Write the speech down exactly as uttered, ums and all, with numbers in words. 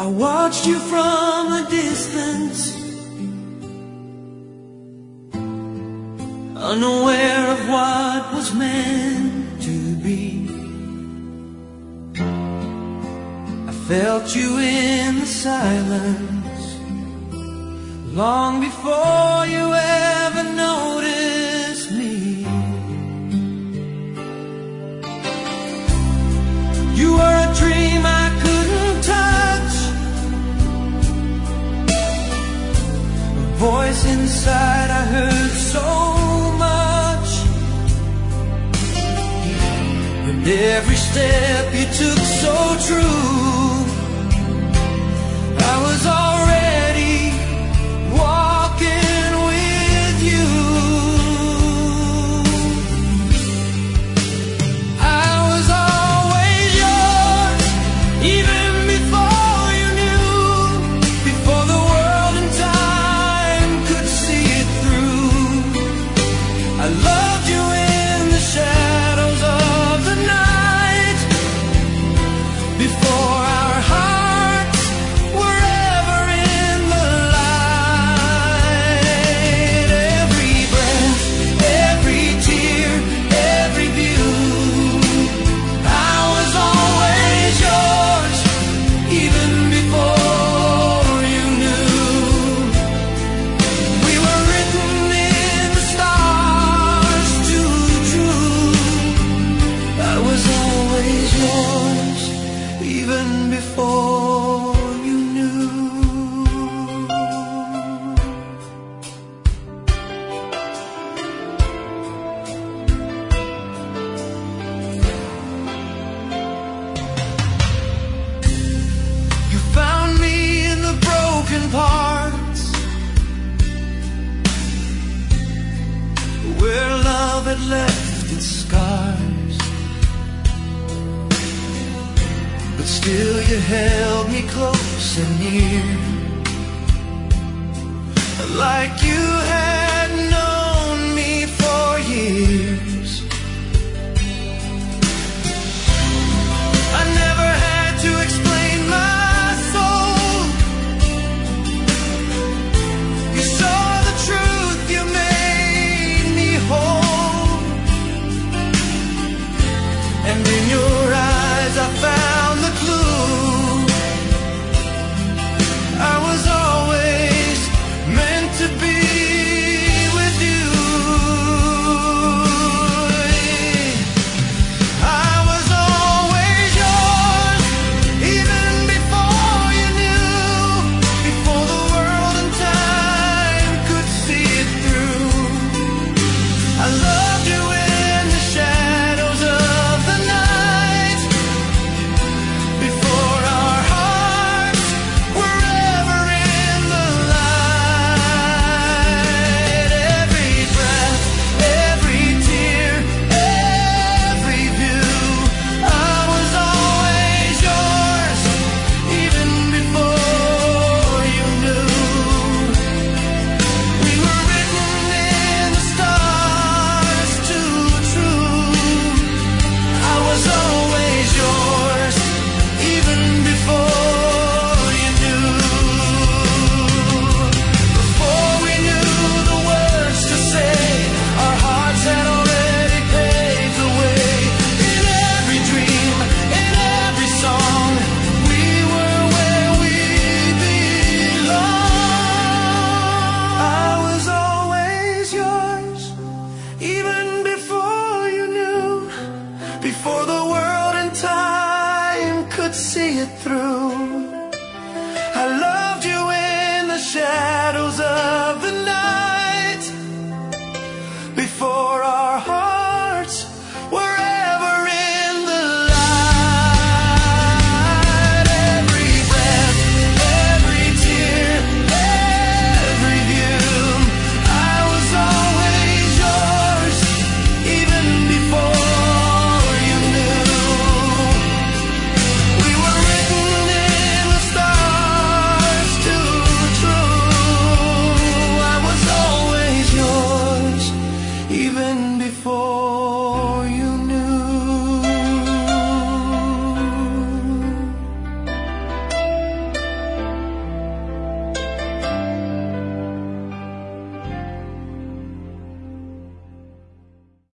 I watched you from a distance, unaware of what was meant to be. I felt you in the silence, long before you ever noticed me. You were a dream I couldn't touch, a voice inside I heard so much, and every step you took so true. I was already walking with you. I was always yours, even before you knew, before the world and time could see it through. I loved you in the shadows of the night, before our hearts were ever in the light. Every breath, every tear, every view, I was always yours, even before you knew. We were written in the stars, too true. I was always yours, even before you knew. You found me in the broken parts, where love had left its scars, but still you held me close and near, like you had known me for years. I never had to explain my soul. You saw the truth, you made me whole, and in your eyes I found the clue. I was always meant to be with you. I was always yours, even before you knew, before the world and time could see it through. I loved you in the shadows of the night, before our hearts were ever in the light. Every breath, every tear, every view, I was always yours, even before you knew. We were written in the stars, too true. I was always yours, even before you knew. Before we knew the words to say, our hearts had already paved the way. In every dream, in every song, we were where we belong. I was always yours, even before you knew, before the world and time could see it through.